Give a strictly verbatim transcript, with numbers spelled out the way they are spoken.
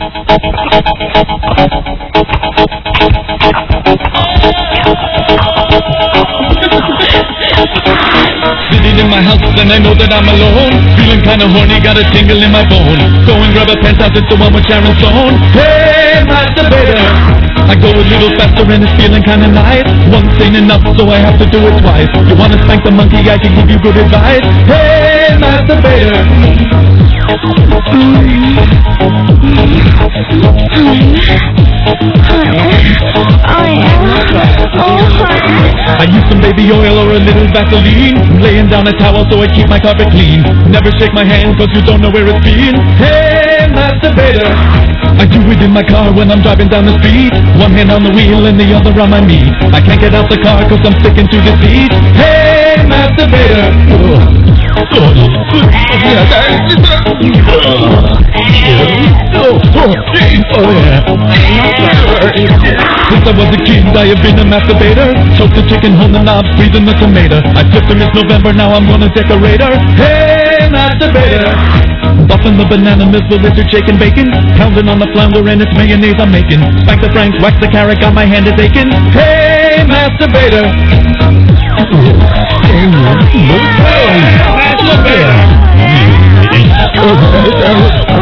Sitting in my house and I know that I'm alone. Feeling kinda horny, got a tingle in my bone. Go and grab a penthouse, it's the one with Sharon Stone. Hey, masturbator, I go a little faster and it's feeling kinda nice. Once ain't enough, so I have to do it twice. You wanna spank the monkey, I can give you good advice. Hey, masturbator. I use some baby oil or a little Vaseline. Laying down a towel so I keep my carpet clean. Never shake my hand cause you don't know where it's been. Hey, masturbator, I do it in my car when I'm driving down the street. One hand on the wheel and the other on my knee. I can't get out the car cause I'm sticking to the seat. Hey, masturbator. Since I was a kid, I have been a masturbator. Choke the chicken, hold the knobs, breathing the tomato. I flipped her, it's November, now I'm gonna decorate her. Hey, masturbator. Buffing the banana mist with lizard shaking bacon. Pounding on the flounder and it's mayonnaise I'm making. Spank the frank, wax the carrot, got my hand is aching. Hey, masturbator. Masturbator.